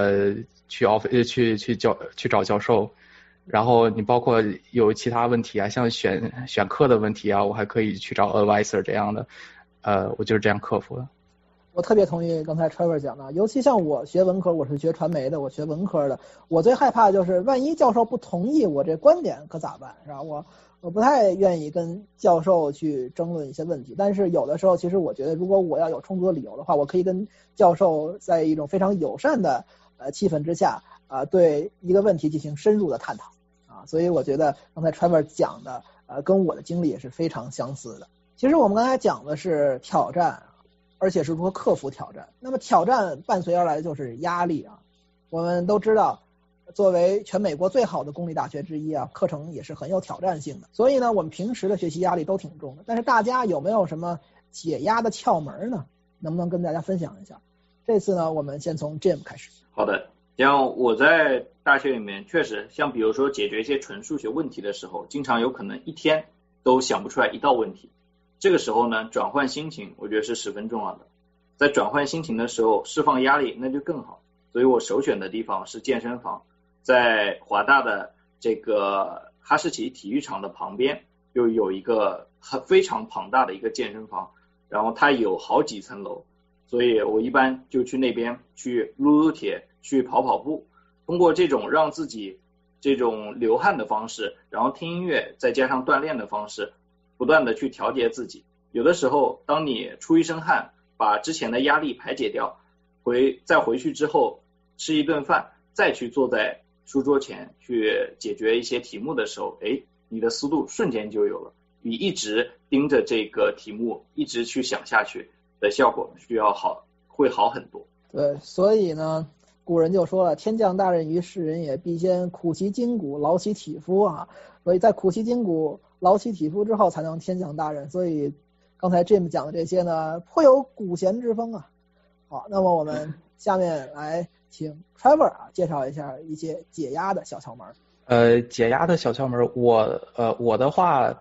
去找教授，然后你包括有其他问题啊，像选课的问题啊，我还可以去找 advisor 这样的，我就是这样克服的。 我特别同意刚才 Trevor 讲的，尤其像我学文科，我是学传媒的，我学文科的，我最害怕的就是万一教授不同意我这观点可咋办，是吧？我不太愿意跟教授去争论一些问题，但是有的时候其实我觉得如果我要有充足的理由的话，我可以跟教授在一种非常友善的气氛之下对一个问题进行深入的探讨啊，所以我觉得刚才 Trevor 讲的跟我的经历也是非常相似的。其实我们刚才讲的是挑战，而且是如何克服挑战。那么挑战伴随而来的就是压力啊。我们都知道，作为全美国最好的公立大学之一啊，课程也是很有挑战性的。所以呢，我们平时的学习压力都挺重的。但是大家有没有什么解压的窍门呢？能不能跟大家分享一下？这次呢，我们先从 Jim 开始。 好的，像我在大学里面确实，像比如说解决一些纯数学问题的时候，经常有可能一天都想不出来一道问题。这个时候呢，转换心情我觉得是十分重要的。在转换心情的时候释放压力那就更好，所以我首选的地方是健身房。在华大的这个哈士奇体育场的旁边又有一个非常庞大的一个健身房，然后它有好几层楼，所以我一般就去那边去撸铁，去跑步，通过这种让自己这种流汗的方式，然后听音乐再加上锻炼的方式，不断的去调节自己。有的时候当你出一身汗，把之前的压力排解掉，再回去之后吃一顿饭，再去坐在书桌前去解决一些题目的时候，你的思路瞬间就有了，比一直盯着这个题目一直去想下去的效果会好很多。 对，所以呢古人就说了，天降大任于斯人也，必先苦其筋骨，劳其体肤啊。所以在苦其筋骨，劳其体肤之后才能天降大任。所以刚才 Jim 讲的这些呢，颇有古贤之风啊。好，那么我们下面来请 Trevor 介绍一下一些解压的小窍门。 解压的小窍门，我的话，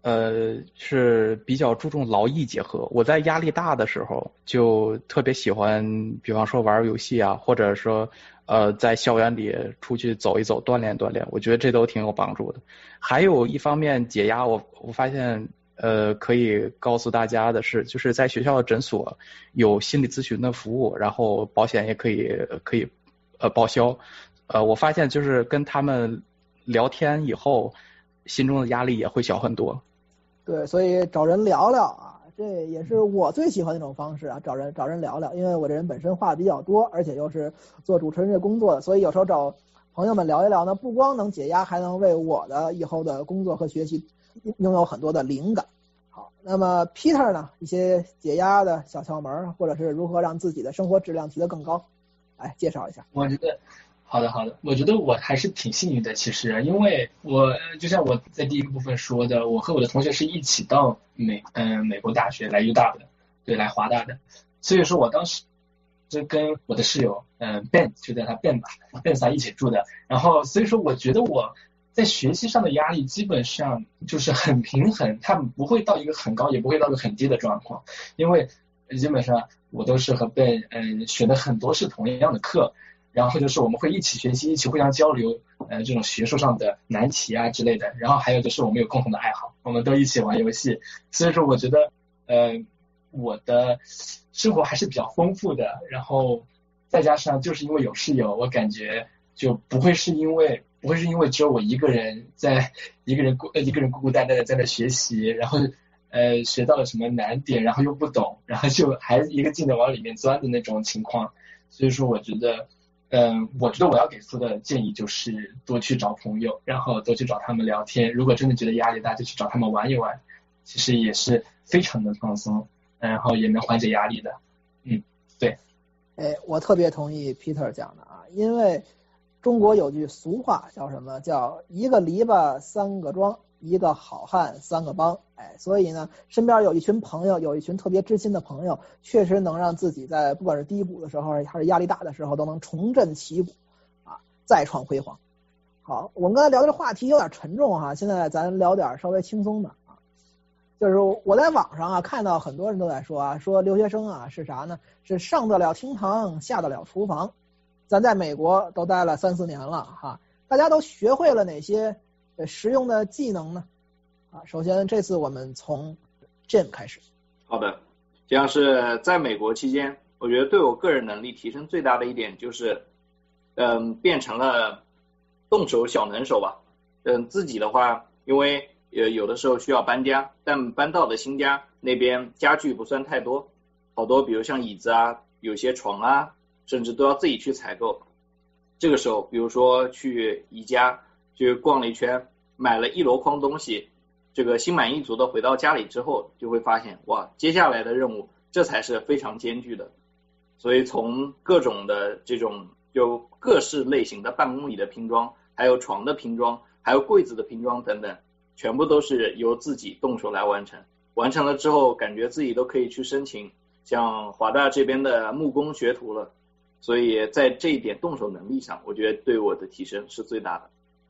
是比较注重劳逸结合。我在压力大的时候就特别喜欢，比方说玩游戏啊，或者说在校园里出去走一走，锻炼锻炼，我觉得这都挺有帮助的。还有一方面解压，我发现可以告诉大家的是，就是在学校的诊所有心理咨询的服务，然后保险也可以报销。我发现就是跟他们聊天以后，心中的压力也会小很多。 对，所以找人聊聊啊，这也是我最喜欢的一种方式啊，找人聊聊，因为我这人本身话比较多，而且又是做主持人这工作的，所以有时候找朋友们聊一聊呢，不光能解压，还能为我的以后的工作和学习拥有很多的灵感。好，那么 Peter 呢，一些解压的小窍门，或者是如何让自己的生活质量提得更高，来介绍一下。 我觉得好的，我觉得我还是挺幸运的，其实，因为我就像我在第一个部分说的，我和我的同学是一起到美国大学来 UW 的，对，来华大的，所以说我当时就跟我的室友Ben 就叫他 Ben 吧 ，Ben 仨一起住的，然后所以说我觉得我在学习上的压力基本上就是很平衡，他们不会到一个很高，也不会到一个很低的状况，因为基本上我都是和 Ben 学的很多是同样的课。然后就是我们会一起学习，一起互相交流，这种学术上的难题啊之类的。然后还有就是我们有共同的爱好，我们都一起玩游戏。所以说我觉得，我的生活还是比较丰富的。然后再加上就是因为有室友，我感觉就不会是因为只有我一个人孤孤单单的在那学习，然后学到了什么难点，然后又不懂，然后就还一个劲的往里面钻的那种情况。所以说我觉得我要给出的建议就是多去找朋友，然后多去找他们聊天。如果真的觉得压力大，就去找他们玩一玩，其实也是非常的放松，然后也能缓解压力的。对。 我特别同意 Peter 讲的啊，因为中国有句俗话叫什么？叫一个篱笆三个桩，一个好汉三个帮。所以呢，身边有一群朋友，有一群特别知心的朋友，确实能让自己在不管是低谷的时候还是压力大的时候，都能重振旗鼓啊，再创辉煌。好，我们刚才聊的话题有点沉重哈，现在咱聊点稍微轻松的啊。就是我在网上啊看到很多人都在说啊，说留学生啊是啥呢？是上得了厅堂，下得了厨房。咱在美国都待了3-4年了哈，大家都学会了哪些实用的技能呢？首先这次我们从 Jim 开始。 好的，像是在美国期间，我觉得对我个人能力提升最大的一点就是变成了动手小能手吧。自己的话，因为有的时候需要搬家，但搬到的新家那边家具不算太多，好多比如像椅子啊，有些床啊，甚至都要自己去采购。这个时候比如说去宜家去逛了一圈，买了一箩筐东西，这个心满意足的回到家里之后，就会发现哇，接下来的任务这才是非常艰巨的。所以从各种的这种就各式类型的办公椅的拼装，还有床的拼装，还有柜子的拼装等等，全部都是由自己动手来完成。完成了之后，感觉自己都可以去申请像华大这边的木工学徒了。所以在这一点动手能力上，我觉得对我的提升是最大的。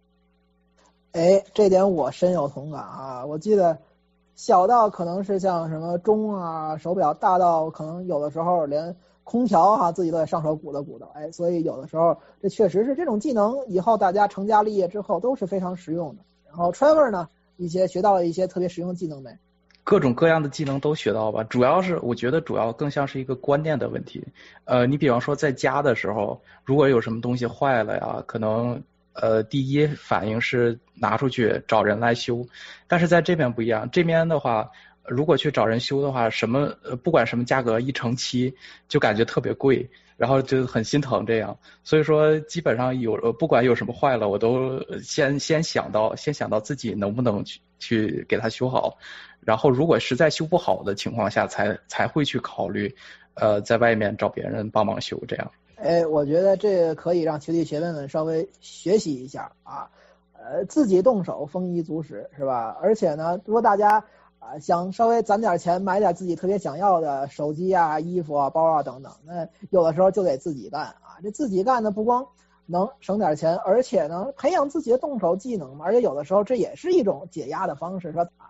这点我深有同感啊！我记得小到可能是像什么钟啊、手表，大到可能有的时候连空调自己都得上手鼓捣。所以有的时候这确实是这种技能，以后大家成家立业之后都是非常实用的。然后 Trevor 呢，学到了一些特别实用的技能没？ 各种各样的技能都学到吧，我觉得主要更像是一个观念的问题。你比方说在家的时候，如果有什么东西坏了呀，可能第一反应是拿出去找人来修，但是在这边不一样，这边的话，如果去找人修的话，不管什么价格1乘7，就感觉特别贵，然后就很心疼这样。所以说基本上不管有什么坏了，我都先想到自己能不能去给它修好，然后如果实在修不好的情况下，才会去考虑在外面找别人帮忙修这样。 我觉得这个可以让学弟学妹们稍微学习一下啊，自己动手丰衣足食是吧？而且呢，如果大家想稍微攒点钱买点自己特别想要的手机啊、衣服啊、包啊等等，那有的时候就得自己干啊。这自己干呢，不光能省点钱，而且呢培养自己的动手技能嘛，而且有的时候这也是一种解压的方式，说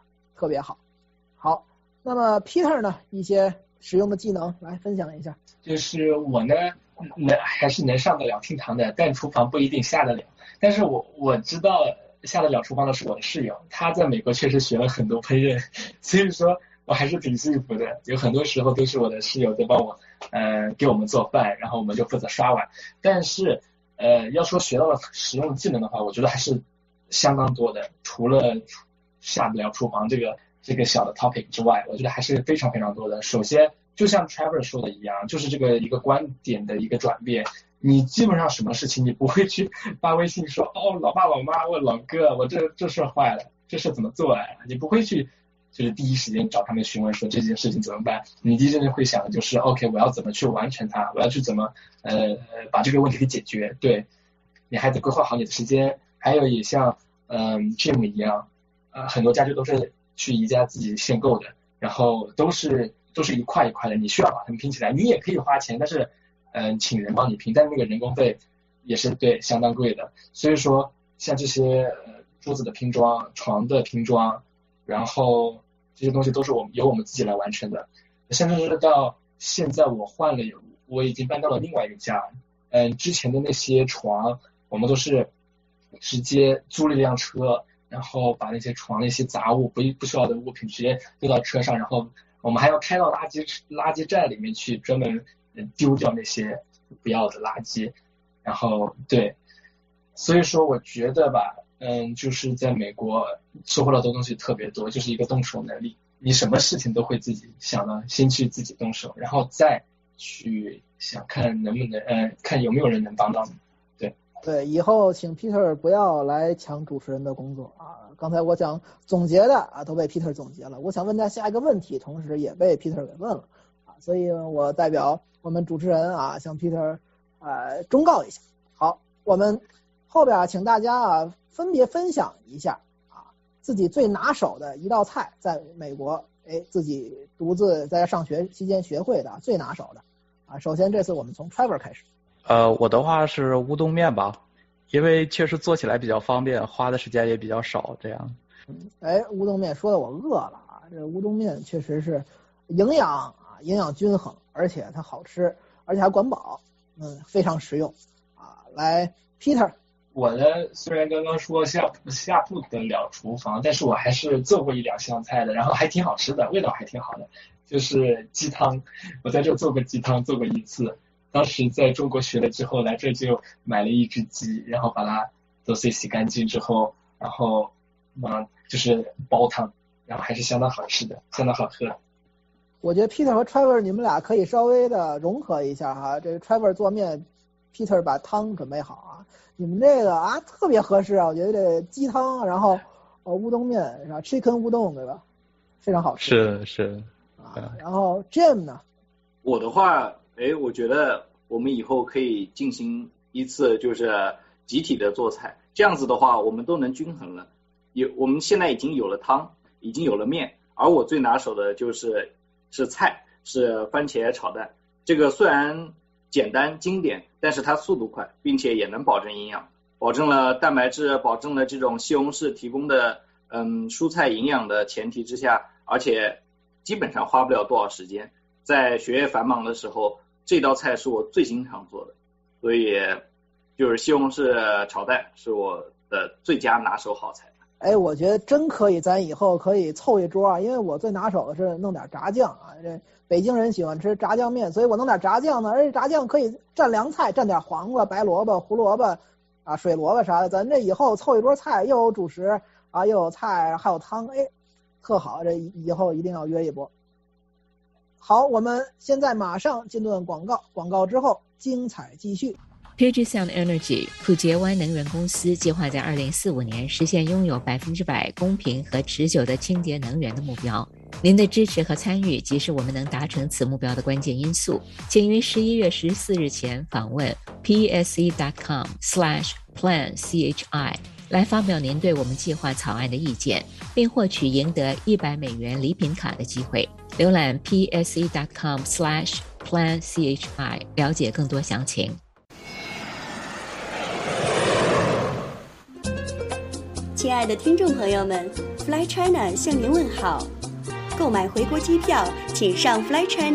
特别好。好，那么 Peter 呢，一些使用的技能来分享一下。 就是我呢，还是能上得了厅堂的，但厨房不一定下得了。但是我知道下得了厨房的是我的室友，他在美国确实学了很多烹饪，所以说我还是挺幸福的。有很多时候都是我的室友在帮我，给我们做饭，然后我们就负责刷碗。但是要说学到了实用技能的话，我觉得还是相当多的。除了下得了厨房这个小的 topic 之外，我觉得还是非常非常多的。首先，就像 Trevor 说的一样，就是这个一个观点的一个转变。你基本上什么事情你不会去发微信说，哦，老爸老妈，我老哥，我这事坏了，这事怎么做啊？你不会去就是第一时间找他们询问说这件事情怎么办。你第一时间会想的就是 OK， 我要怎么去完成它，我要去怎么把这个问题给解决。对，你还得规划好你的时间。还有也像Jim 一样，很多家具都是去宜家自己限购的，然后都是一块一块的，你需要把它们拼起来。你也可以花钱，但是请人帮你拼，但是那个人工费也是对相当贵的。所以说像这些桌子的拼装、床的拼装，然后这些东西都是由我们自己来完成的。甚至是到现在我已经搬到了另外一个家，之前的那些床我们都是直接租了一辆车，然后把那些床那些杂物不需要的物品直接丢到车上，然后我们还要开到垃圾站里面去专门丢掉那些不要的垃圾。然后对，所以说我觉得吧，就是在美国收获到的东西特别多，就是一个动手能力。你什么事情都会自己想到，先去自己动手，然后再去想看能不能看有没有人能帮到你。 对，以后请 Peter 不要来抢主持人的工作啊！刚才我想总结的都被 Peter 总结了。我想问他下一个问题，同时也被 Peter 给问了啊，所以我代表我们主持人向 Peter 忠告一下。好，我们后边请大家分别分享一下自己最拿手的一道菜，在美国自己独自在上学期间学会的最拿手的首先这次我们从 Trevor 开始。 我的话是乌冬面吧，因为确实做起来比较方便，花的时间也比较少，这样。 乌冬面说的我饿了这乌冬面确实是营养均衡，而且它好吃，而且还管饱，非常实用来 Peter。 我呢，虽然刚刚说下不得了厨房，但是我还是做过1-2项菜的，然后还挺好吃的，味道还挺好的，就是鸡汤。我在这做过鸡汤，做过1次。当时在中国学了之后，来这就买了1只鸡，然后把它都洗干净之后，然后就是煲汤，然后还是相当好吃的，相当好喝。 我觉得 Peter 和 Trevor 你们俩可以稍微的融合一下这个 Trevor 做面， Peter 把汤准备好你们这个特别合适我觉得这鸡汤，然后乌冬面是吧 ？Chicken 乌冬对吧？非常好吃。 是然后 Jim 呢？ 我的话，我觉得我们以后可以进行一次就是集体的做菜，这样子的话我们都能均衡了。我们现在已经有了汤，已经有了面，而我最拿手的是菜，是番茄炒蛋。这个虽然简单经典，但是它速度快，并且也能保证营养，保证了蛋白质，保证了这种西红柿提供的蔬菜营养的前提之下，而且基本上花不了多少时间。在学业繁忙的时候，这道菜是我最经常做的，所以就是西红柿炒蛋是我的最佳拿手好菜。 我觉得真可以，咱以后可以凑一桌因为我最拿手的是弄点炸酱这北京人喜欢吃炸酱面，所以我弄点炸酱呢，而且炸酱可以蘸凉菜，蘸点黄瓜、白萝卜、胡萝卜水萝卜啥的，咱这以后凑一桌菜，又有主食又有菜，还有汤，特好，这以后一定要约一波。好，我们现在马上进段广告，广告之后精彩继续。 Puget Sound Energy 普杰湾能源公司计划在2045年实现拥有100%公平和持久的清洁能源的目标。您的支持和参与即是我们能达成此目标的关键因素。请于11月14日前访问 pse.com/planchi 来发表您对我们计划草案的意见，并获取赢得$100礼品卡的机会。浏览 pse.com/planchi 了解更多详情。 亲爱的听众朋友们， Fly China 向您问好。购买回国机票，请上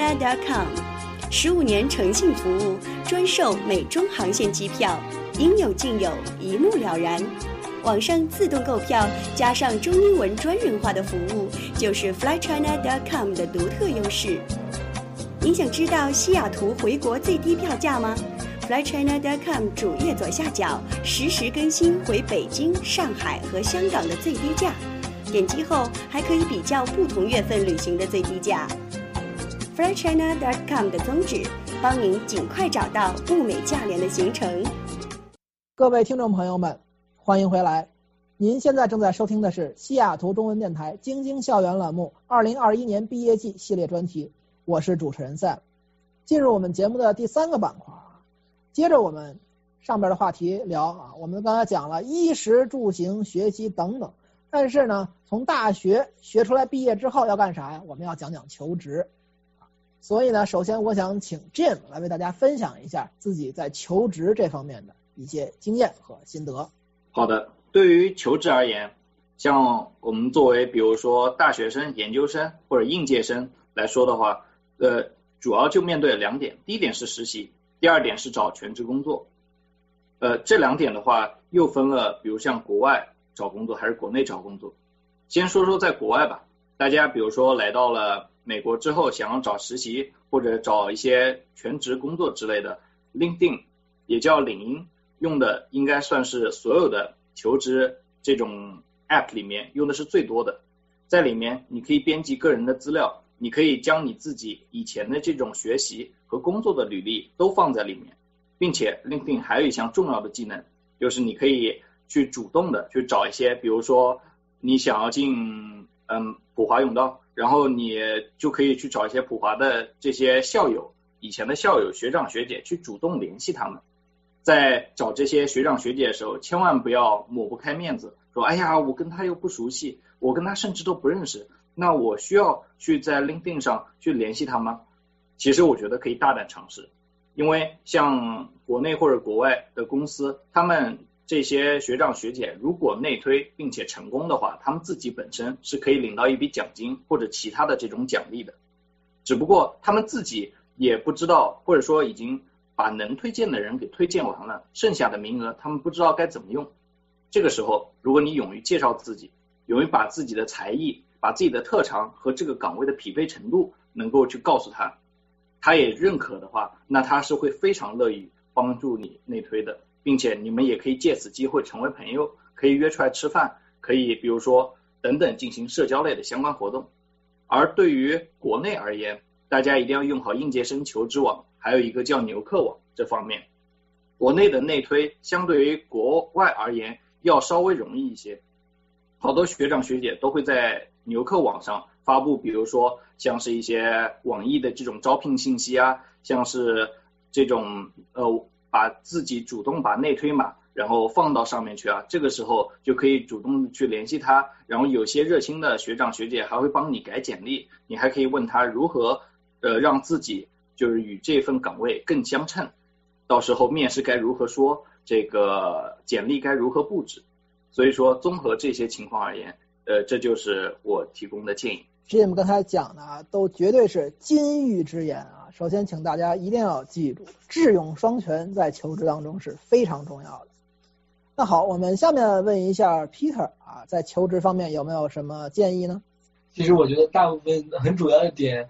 flychina.com。15年诚信服务，专售美中航线机票，应有尽有，一目了然。网上自动购票，加上中英文专人化的服务，就是 flychina.com 的独特优势。您想知道西雅图回国最低票价吗？flychina.com 主页左下角实时更新回北京、上海和香港的最低价，点击后还可以比较不同月份旅行的最低价。flychina.com 的宗旨，帮您尽快找到物美价廉的行程。 各位听众朋友们，欢迎回来。您现在正在收听的是西雅图中文电台京津校园栏目2021年毕业季系列专题，我是主持人 Sam。 进入我们节目的第3个板块，接着我们上边的话题聊我们刚才讲了衣食住行学习等等，但是呢从大学学出来毕业之后要干啥呀？我们要讲讲求职。所以呢首先我想请 Jim 来为大家分享一下自己在求职这方面的一些经验和心得。 好的，对于求职而言，像我们作为比如说大学生、研究生或者应届生来说的话，主要就面对2点，第一点是实习，第二点是找全职工作。这2点的话又分了，比如像国外找工作还是国内找工作。先说说在国外吧，大家比如说来到了美国之后，想要找实习或者找一些全职工作之类的 ，LinkedIn 也叫领英，用的应该算是所有的求职这种 app 里面用的是最多的。在里面你可以编辑个人的资料，你可以将你自己以前的这种学习和工作的履历都放在里面，并且 LinkedIn 还有一项重要的技能，就是你可以去主动的去找一些，比如说你想要进普华永道，然后你就可以去找一些普华的这些校友，以前的校友、学长学姐，去主动联系他们。在找这些学长学姐的时候，千万不要抹不开面子，说哎呀我跟他又不熟悉，我跟他甚至都不认识，那我需要去在 LinkedIn 上去联系他吗？其实我觉得可以大胆尝试，因为像国内或者国外的公司，他们这些学长学姐如果内推并且成功的话，他们自己本身是可以领到一笔奖金或者其他的这种奖励的，只不过他们自己也不知道，或者说已经把能推荐的人给推荐完了，剩下的名额他们不知道该怎么用。这个时候如果你勇于介绍自己，勇于把自己的才艺、把自己的特长和这个岗位的匹配程度能够去告诉他，他也认可的话，那他是会非常乐意帮助你内推的，并且你们也可以借此机会成为朋友，可以约出来吃饭，可以比如说等等进行社交类的相关活动。而对于国内而言，大家一定要用好应届生求职网，还有一个叫牛客网，这方面国内的内推相对于国外而言要稍微容易一些。好多学长学姐都会在牛客网上发布，比如说像是一些网易的这种招聘信息啊，像是这种把自己主动把内推码然后放到上面去啊，这个时候就可以主动去联系他，然后有些热心的学长学姐还会帮你改简历，你还可以问他如何让自己就是与这份岗位更相称，到时候面试该如何说，这个简历该如何布置。所以说综合这些情况而言，这就是我提供的建议。 Jim 刚才讲的都绝对是金玉之言啊！首先请大家一定要记住，智勇双全在求职当中是非常重要的。那好，我们下面问一下 Peter 在求职方面有没有什么建议呢？ 其实我觉得大部分很主要的点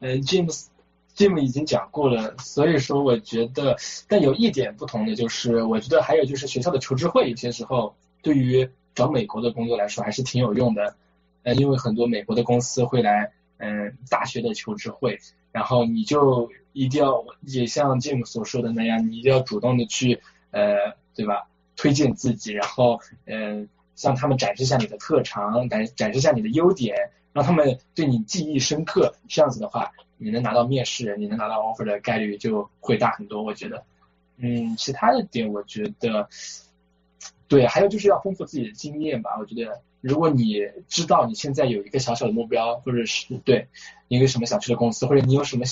Jim 已经讲过了，所以说我觉得，但有一点不同的就是，我觉得还有就是学校的求职会有些时候对于找美国的工作来说还是挺有用的，因为很多美国的公司会来大学的求职会，然后你就一定要也像 Jim 所说的那样，你一定要主动的去对吧，推荐自己，然后向他们展示一下你的特长，展示一下你的优点，让他们对你记忆深刻，这样子的话你能拿到面试，你能拿到 offer 的概率就会大很多，我觉得。其他的点我觉得对，还有就是要丰富自己的经验吧。我觉得如果你知道你现在有一个小小的目标，或者是对一个什么想去的公司，或者你有什么想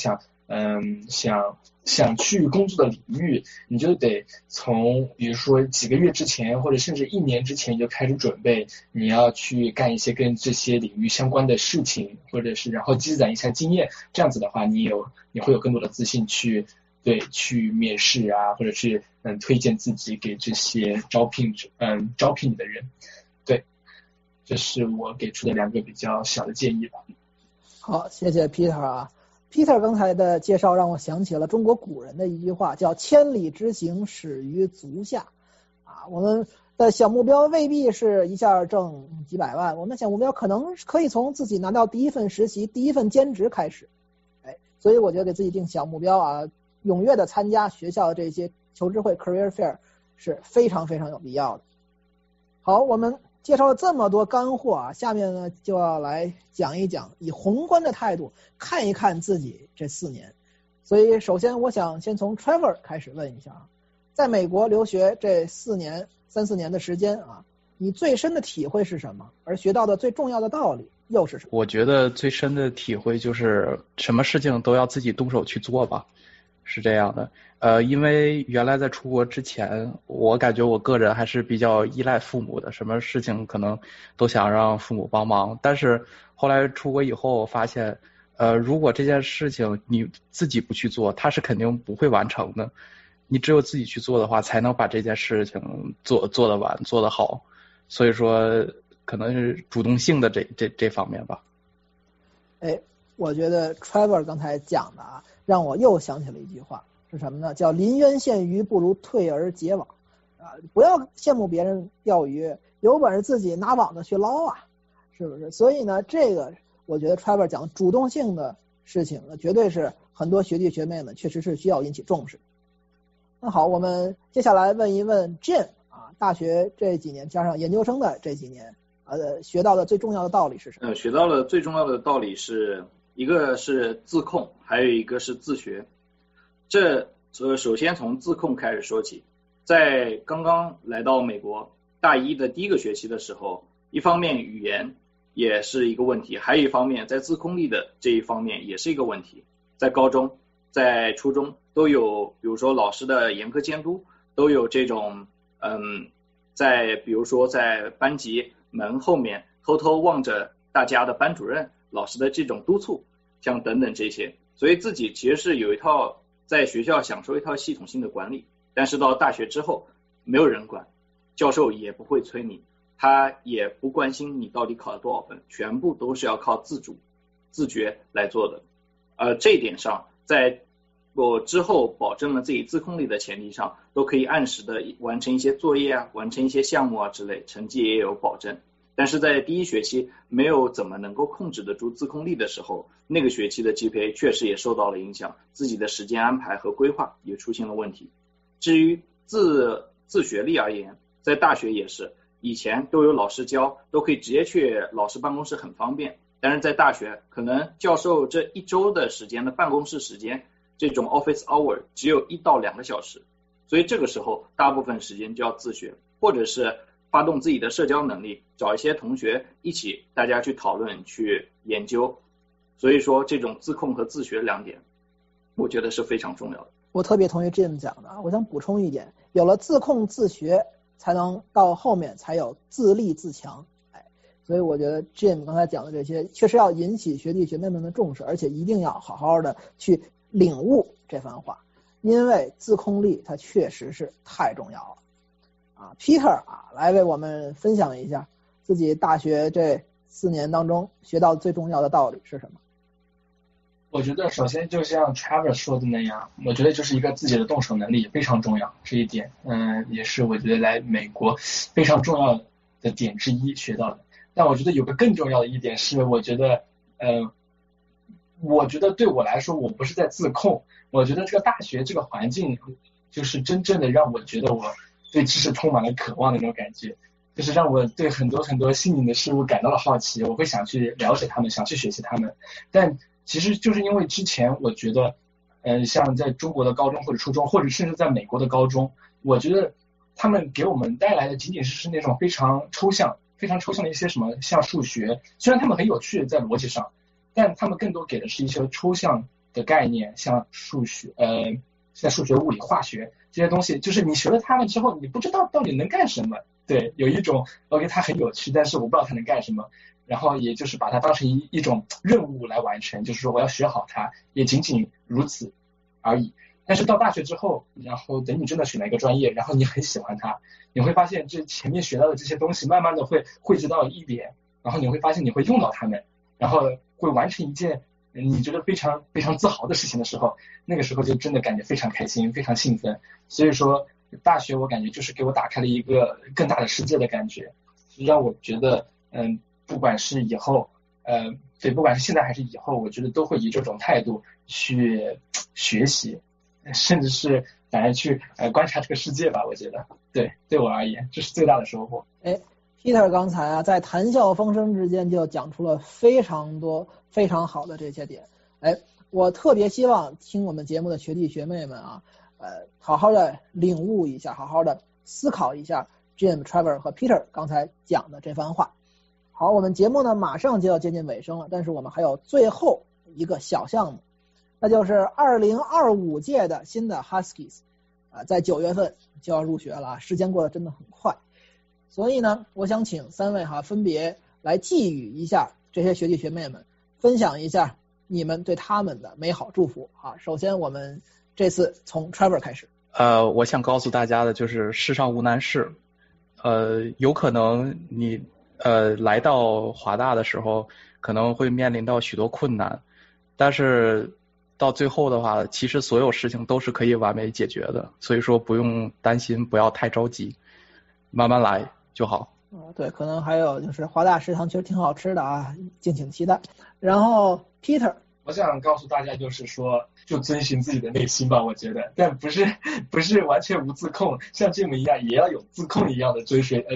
想去工作的领域，你就得从比如说几个月之前或者甚至1年之前就开始准备，你要去干一些跟这些领域相关的事情，或者是然后积攒一下经验，这样子的话你会有更多的自信去面试啊，或者去推荐自己给这些招聘你的人。对，这是我给出的2个比较小的建议吧。 好，谢谢 Peter 啊。Peter 刚才的介绍让我想起了中国古人的一句话，叫千里之行始于足下。我们的小目标未必是一下挣几百万，我们小目标可能可以从自己拿到第一份实习、第一份兼职开始。所以我觉得给自己定小目标啊，踊跃的参加学校的这些求职会 Career Fair 是非常非常有必要的。好，我们介绍了这么多干货啊，下面呢就要来讲一讲，以宏观的态度看一看自己这4年。所以首先我想先从 Trevor 开始问一下啊，在美国留学这3年的时间啊，你最深的体会是什么？而学到的最重要的道理又是什么？ 我觉得最深的体会就是什么事情都要自己动手去做吧，是这样的。因为原来在出国之前，我感觉我个人还是比较依赖父母的，什么事情可能都想让父母帮忙。但是后来出国以后发现，如果这件事情你自己不去做，它是肯定不会完成的。你只有自己去做的话，才能把这件事情做得完，做得好。所以说，可能是主动性的这方面吧。 我觉得 Trevor 刚才讲的啊，让我又想起了一句话，是什么呢？叫临渊羡鱼，不如退而结网。不要羡慕别人钓鱼，有本事自己拿网子去捞啊，是不是？所以呢，这个我觉得 Trevor 讲主动性的事情呢，绝对是很多学弟学妹们确实是需要引起重视。那好，我们接下来问一问 Jim 啊，大学这几年加上研究生的这几年，学到的最重要的道理是什么？ 学到的最重要的道理是，一个是自控，还有一个是自学。首先从自控开始说起。在刚刚来到美国大一的第一个学期的时候，一方面语言也是一个问题，还有一方面在自控力的这一方面也是一个问题。在高中在初中都有，比如说老师的严格监督，都有这种比如说在班级门后面偷偷望着大家的班主任老师的这种督促，像等等这些。所以自己其实是有一套在学校享受一套系统性的管理，但是到大学之后没有人管，教授也不会催你，他也不关心你到底考了多少分，全部都是要靠自觉来做的。这一点上在我之后保证了自己自控力的前提上，都可以按时的完成一些作业啊，完成一些项目啊之类，成绩也有保证。但是在第一学期没有怎么能够控制得住自控力的时候，那个学期的 GPA 确实也受到了影响，自己的时间安排和规划也出现了问题。至于自学力而言，在大学也是，以前都有老师教，都可以直接去老师办公室，很方便。但是在大学，可能教授这1周的时间的办公室时间，这种 office hour 只有1到2个小时，所以这个时候大部分时间就要自学，或者是发动自己的社交能力，找一些同学一起大家去讨论去研究。所以说这种自控和自学2点我觉得是非常重要的。 我特别同意 Jim 讲的，我想补充一点，有了自控自学，才能到后面才有自立自强。所以我觉得 Jim 刚才讲的这些确实要引起学弟学妹们的重视，而且一定要好好的去领悟这番话，因为自控力它确实是太重要了。Peter 来为我们分享一下自己大学这4年当中学到最重要的道理是什么？ 我觉得首先就像 Trevor 说的那样，我觉得就是一个自己的动手能力非常重要，这一点也是我觉得来美国非常重要的点之一学到的。但我觉得有个更重要的一点是，我觉得对我来说，我不是在自控，我觉得这个大学这个环境就是真正的让我觉得我对知识充满了渴望的那种感觉，就是让我对很多很多新颖的事物感到了好奇，我会想去了解他们，想去学习他们。但其实就是因为之前我觉得像在中国的高中或者初中，或者甚至在美国的高中，我觉得他们给我们带来的仅仅是那种非常抽象的一些什么像数学，虽然他们很有趣在逻辑上，但他们更多给的是一些抽象的概念，像数学物理化学这些东西，就是你学了它们之后你不知道到底能干什么，对，有一种 OK 它很有趣，但是我不知道它能干什么，然后也就是把它当成一种任务来完成，就是说我要学好它，也仅仅如此而已。但是到大学之后，然后等你真的选了一个专业，然后你很喜欢它，你会发现这前面学到的这些东西慢慢的会汇集到一点，然后你会发现你会用到它们，然后会完成一件你觉得非常非常自豪的事情的时候，那个时候就真的感觉非常开心，非常兴奋。所以说大学我感觉就是给我打开了一个更大的世界的感觉，让我觉得不管是以后对，不管是现在还是以后，我觉得都会以这种态度去学习，甚至是反而去观察这个世界吧。我觉得对我而言这是最大的收获。 Peter 刚才在谈笑风生之间就讲出了非常多非常好的这些点。我特别希望听我们节目的学弟学妹们啊，好好的领悟一下，好好的思考一下 Jim、Trevor 和 Peter 刚才讲的这番话。好，我们节目呢马上就要接近尾声了，但是我们还有最后一个小项目，那就是2025届的新的 Huskies，在9月份就要入学了，时间过得真的很快。所以呢，我想请3位分别来寄语一下这些学弟学妹们，分享一下你们对他们的美好祝福。首先我们这次从 Trevor 开始。 我想告诉大家的就是世上无难事，有可能你来到华大的时候可能会面临到许多困难，但是到最后的话，其实所有事情都是可以完美解决的，所以说不用担心，不要太着急，慢慢来就好。 对，可能还有就是华大食堂其实挺好吃的啊，敬请期待。然后 Peter， 我想告诉大家就是说，就遵循自己的内心吧，我觉得，但不是完全无自控，像这么一样也要有自控一样的追随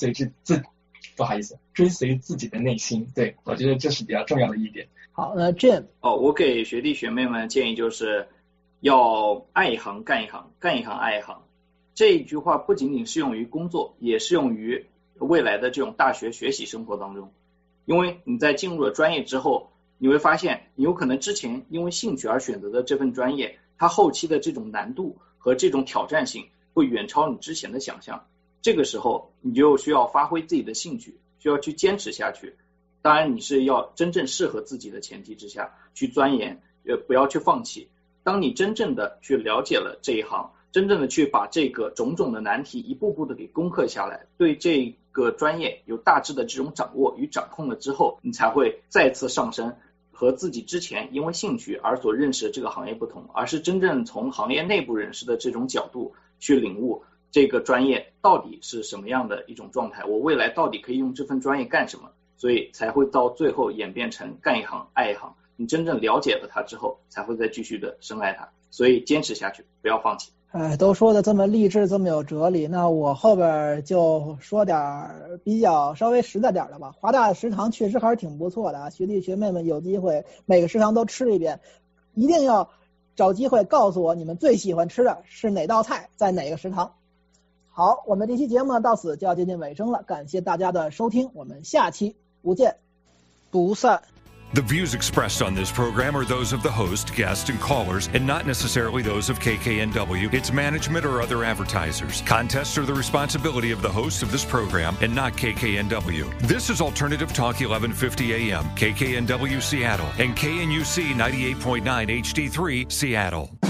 自己的内心。对，我觉得这是比较重要的一点。 好，那 Jim， 我给学弟学妹们建议就是要爱一行干一行，干一行爱一行。这一句话不仅仅适用于工作，也适用于未来的这种大学学习生活当中。因为你在进入了专业之后，你会发现你有可能之前因为兴趣而选择的这份专业，它后期的这种难度和这种挑战性会远超你之前的想象。这个时候你就需要发挥自己的兴趣，需要去坚持下去。当然你是要真正适合自己的前提之下去钻研，不要去放弃。当你真正的去了解了这一行，真正的去把这个种种的难题一步步的给攻克下来，对这个专业有大致的这种掌握与掌控了之后，你才会再次上升，和自己之前因为兴趣而所认识的这个行业不同，而是真正从行业内部人士的这种角度去领悟这个专业到底是什么样的一种状态，我未来到底可以用这份专业干什么，所以才会到最后演变成干一行爱一行。你真正了解了它之后，才会再继续的深爱它，所以坚持下去，不要放弃。 都说的这么励志，这么有哲理，那我后边就说点比较稍微实在点的吧。华大食堂确实还是挺不错的啊，学弟学妹们有机会每个食堂都吃一遍，一定要找机会告诉我你们最喜欢吃的是哪道菜，在哪个食堂。好，我们这期节目呢到此就要接近尾声了，感谢大家的收听，我们下期不见不散。 The views expressed on this program are those of the host, guests, and callers, and not necessarily those of KKNW, its management, or other advertisers. Contests are the responsibility of the host of this program and not KKNW. This is Alternative Talk 1150 AM, KKNW Seattle, and KNUC 98.9 HD3 Seattle.